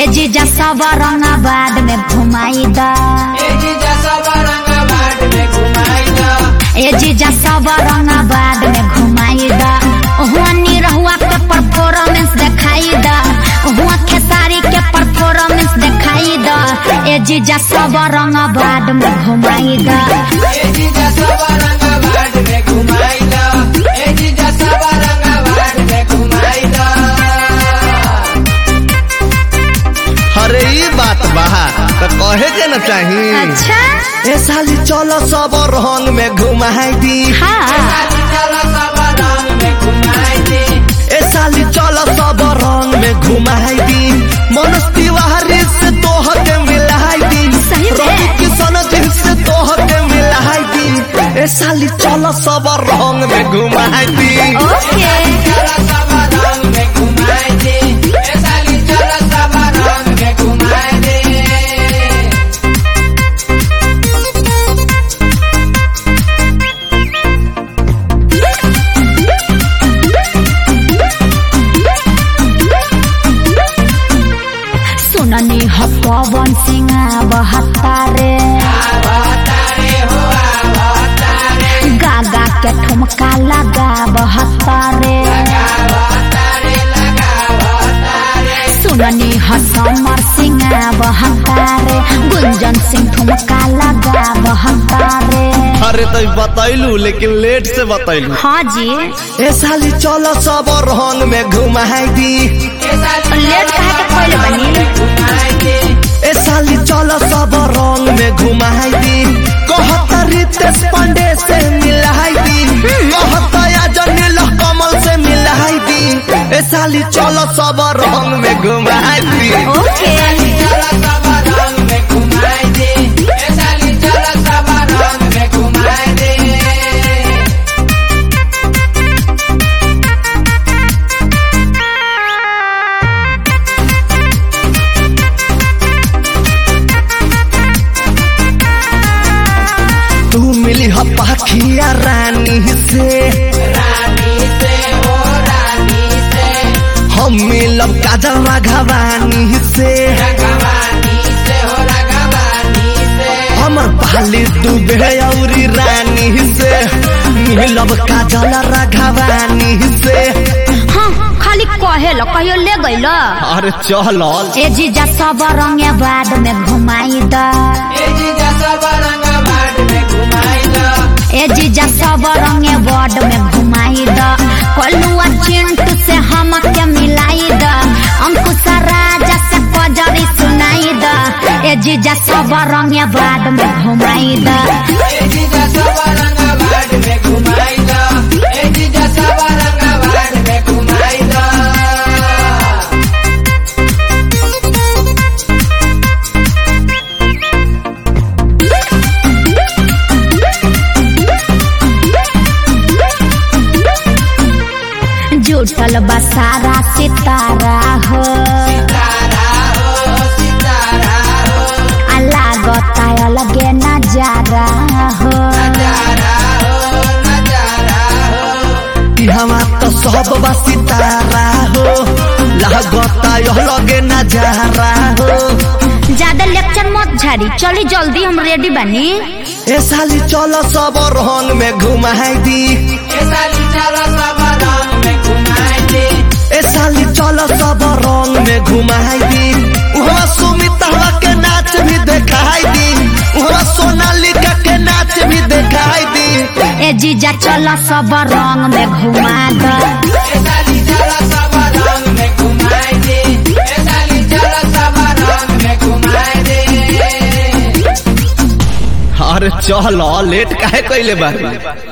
ए जीजा सब औरंगाबाद में घुमाई दा, ए जीजा सब औरंगाबाद में घुमाई दा, ए जीजा सब औरंगाबाद में घुमाई दा। हुआ निरहुआ के परफॉर्मेंस दिखाई दा, हुआ खेसारी के परफॉर्मेंस दिखाई दा। ए जीजा सब औरंगाबाद में घुमाई दा, ए जीजा सब औरंगाबाद में घुमाई दा, ए जीजा सब औरंगाबाद में घुमाई दा। अरे ये बात बहा तो कहे के न चाही। अच्छा ए साली चलो सब रंग में घुमाई दी, हाँ चलो सब रंग में घुमाई दी, ए साली चलो सब रंग में घुमाई दी। मनोज तिवारी से तोहके मिलाई दी, सही में। रवि किशन जी से तोहके मिलाई दी। ए साली चलो सब रंग में घुमाई दी। ओके चलो सब रंग में घुमाई दी, ए साली चलो सब रंग में घुमाई दी। सुननी ह पवन सिंह बहत्तारे, गागा के ठुमका लगा बहत्तारे। सुननी ह समर सिंह बहत्तारे, गुंजन सिंह ठुमका लगा बहत्तारे। अरे तो बतैलू लेकिन लेट से बतैलू। हाँ जी ए साली चलो सब रंग में घुमाई दी, लेट कहा के पहले बनी। ए साली चलो सब रंग में घुमाई दी। कहता रितेश पांडे से मिलाई दी, कहता अजनील कमल से मिलाई दी। ए साली चलो सब रंग में घुमाई दी। ओके चलो सब रंग में घुमाई दी, ए साली चलो सब रंग में घुमाई दी। तू मिली ह पाखिया रानी से, रानी से हो रानी से, हम मिलब काजल राघवानी से। रघवानी से हो रघवानी से, हमर पाली डूबे औरी रानी से, मिलब काजल राघवानी से। हाँ खाली कहे लो कहियो ले गइल। अरे चल ए जीजा सब औरंगाबाद में घुमाई दा, ए जीजा सब औरंगाबाद में घुमाई दा, ए जीजा सब औरंगाबाद में घुमाई दा। कलुआ चिंटू से हमके मिलाई दा, अंकुशा राजा से कजरी सुनाई दा। ए जीजा सब औरंगाबाद में घुमाई दा, ए जीजा सब औरंगाबाद में घुमाई दा, ए जीजा सब औरंगाबाद में घुमाई दा। जुटल बसारा सितारा हो, सितारा हो सितारा हो, लागता अलगे नजारा हो। नजारा हो नजारा हो, हमार तो सब बा सितारा हो, लागता यह लगे नजारा हो। ज्यादा लेक्चर मत झाड़ी, चली जल्दी हम रेडी बनी। ए साली चलो सब रंग में घुमाई दी, ए साली चलो सब रंग में घुमाई दी, ए साली चलो सब रंग में घुमाई दी। वहाँ सुमिता के नाच भी दिखाई दी, वहाँ सोनालिका के नाच भी दिखाई दी। ए जीजा चलो सब रंग में घुमा दो, ए साली चलो सब रंग में घुमाई दी, ए साली चलो सब रंग में घुमाई दी। अरे चल लेट काहे कइले बारी।